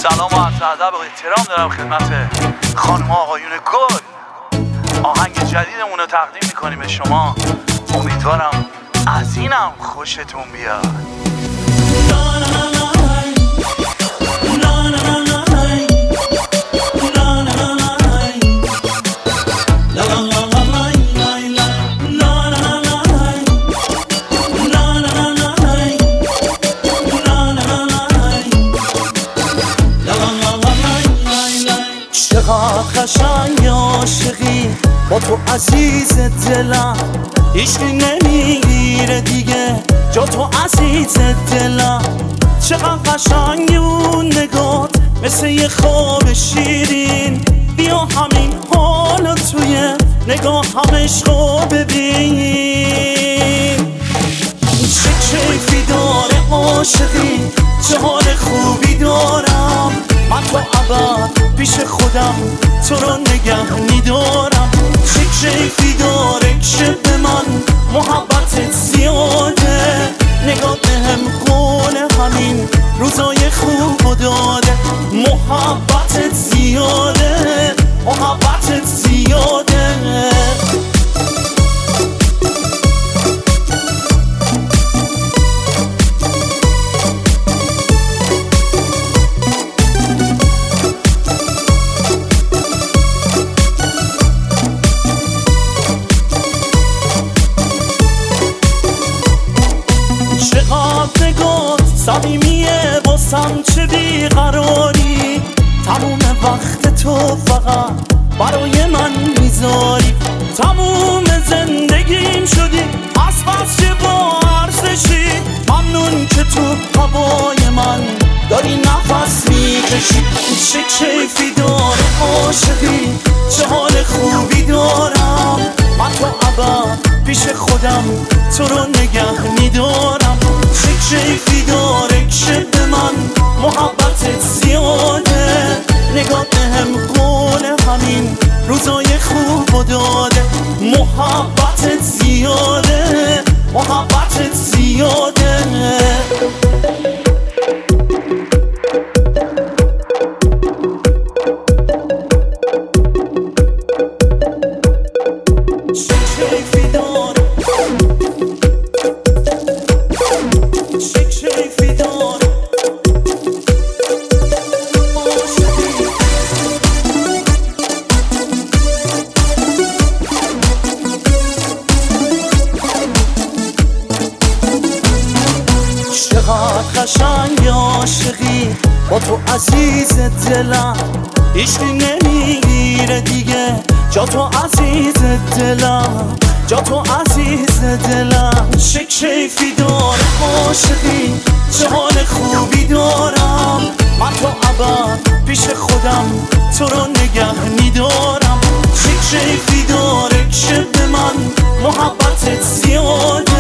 سلام و عرض ادب و احترام دارم خدمت خانم ها آقایون گل. آهنگ جدیدمون رو تقدیم میکنیم به شما. امیدوارم از اینم خوشتون بیاد. چقدر قشنگ عاشقی با تو عزیز دلم، هیچکی نمیگیره دیگه جا تو عزیز دلم. چقدر قشنگ اون نگات مثل یه خواب شیرین، بیا همین حالا توی نگاه هم عشقو ببین. چه کیفی داره عاشقی، چه حال خوبی دارم من تو ابد پیش خودم تو رو نگه میدارم. چه کیفی داره که به من محبتت زیاده، نگاه بهم قول همین روزای خوب داده. محبتت زیاده، محبتت زیاده. چقدر نگات صمیمیه واسم، چه بیقراری، تموم وقت تو فقط برای من میذاری. تموم زندگیم شدی از بس که با ارزشی، ممنون که تو هوای من داری نفس میکشی. چه کیفی داره عاشقی، چه حال خوبی دارم من تو ابد پیش خودم تو رو نگه میدارم. چه کیفی داره که به من محبتت زیاده، نگاه بهم قول همین روزای خوب داده. محبتت زیاده، محبتت زیاده. چقدر قشنگ عاشقی با تو عزیز دلم، هیچکی نمیگیره دیگه جا تو عزیز دلم، جا تو عزیز دلم. چه کیفی داره عاشقی، چه حال خوبی دارم من تو ابد پیش خودم تو رو نگه میدارم. چه کیفی داره که به من محبتت زیاده،